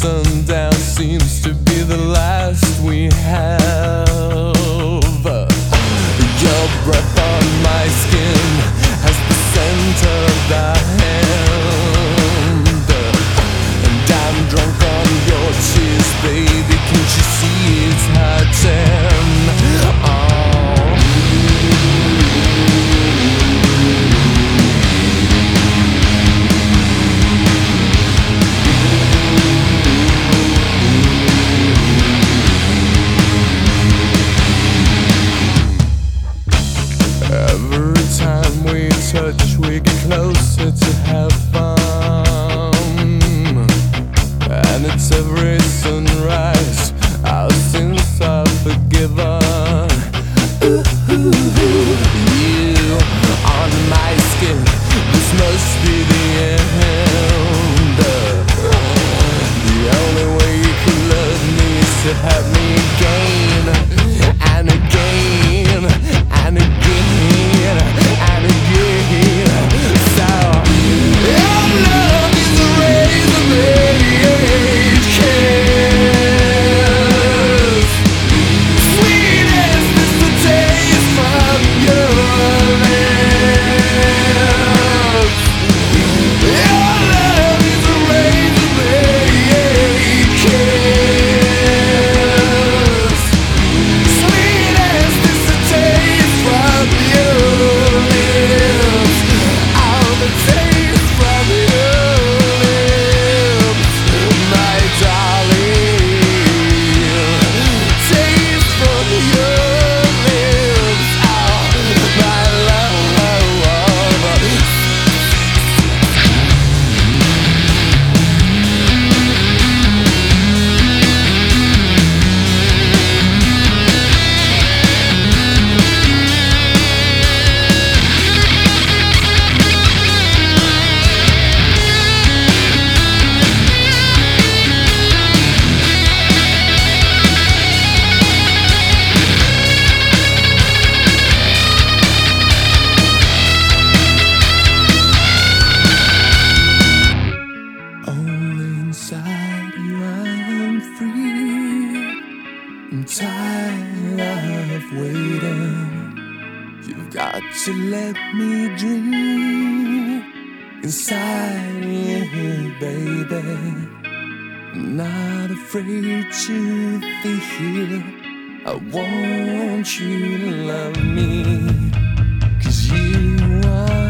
sundown seems to be the last we have. Your breath on my skin has the scent of the hand, and I'm drunk on your tears, baby. Can't you see it's hurting? Every time we touch, we get closer to heaven, and it's every sunrise our sins are forgiven. Ooh, you on my skin, this must be the end. The only way you can love me is to have me again and again and again and again. So your love is a razor blade kiss, sweet as this the taste from your lips. Your love is a razor blade kiss, sweet as this the taste from your lips. All the taste from your lips, my darling. Taste from your lips, oh, my love. Only inside you I am free. I'm tired of waiting. You've got to let me dream inside you, baby. I'm not afraid to feel. I want you to love me, 'cause you are